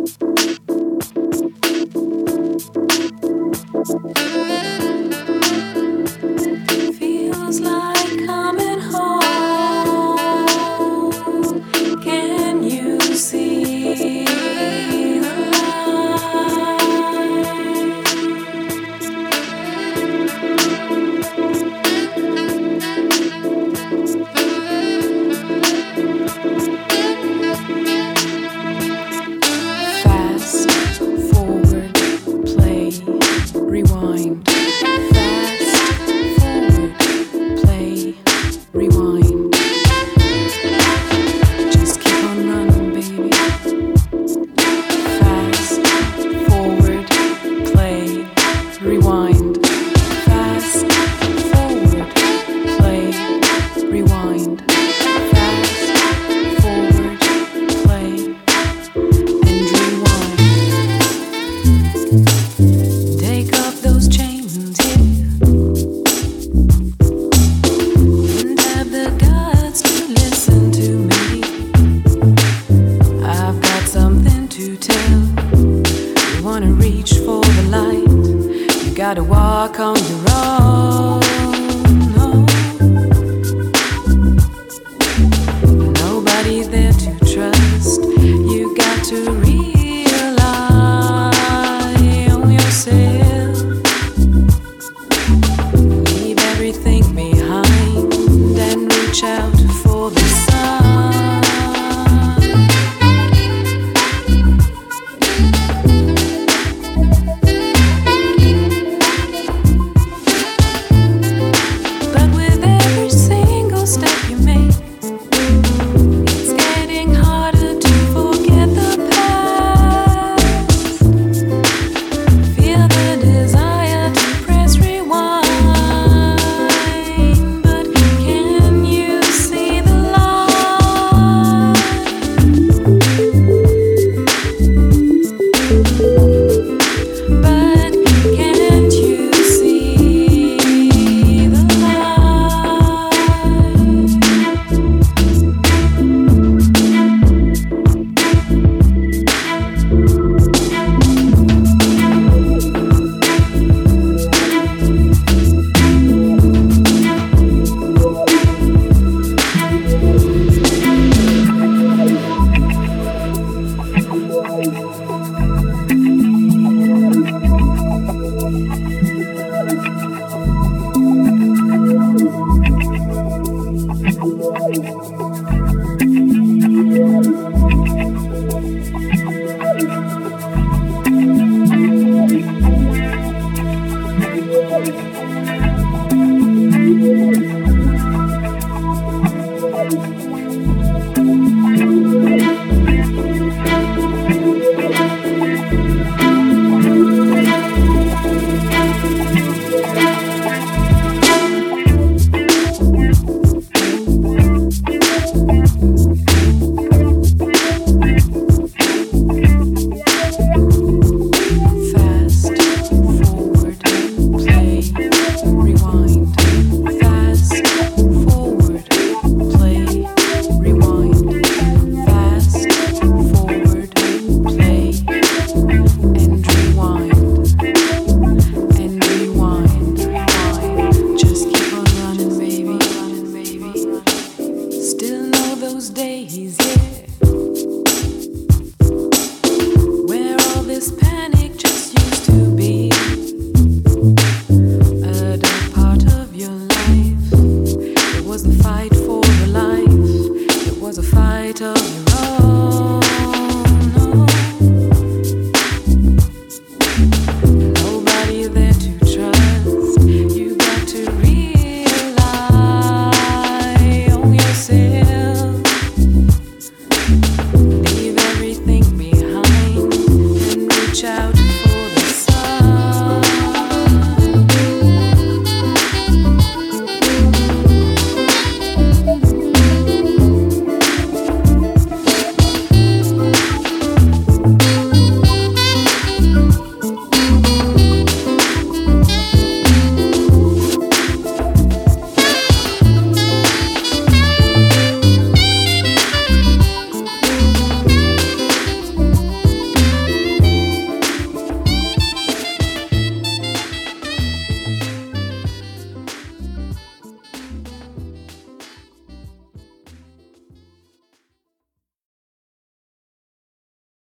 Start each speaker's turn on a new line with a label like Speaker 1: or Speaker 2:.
Speaker 1: Feels like coming home. Can you see the Fast forward, play, rewind. Fast forward, play, rewind. Just keep on running, baby. Fast forward, play, rewind. Fast forward, play, rewind. Fast forward, play, and rewind. Take off those chains here and have the guts to listen to me. I've got something to tell. You wanna reach for the light, you gotta walk on your own. No. Nobody there to trust. You got to rely on yourself. Leave everything behind and reach out for the sun. But with every single step you make, it's getting harder to forget the past. Feel the desire to press rewind, but can you see the light? But can't you see the light? Fast forward, play, rewind. Fast forward, play, rewind. Fast forward, play, and rewind. And rewind, rewind. Just keep on running, baby. Still know those days, yeah.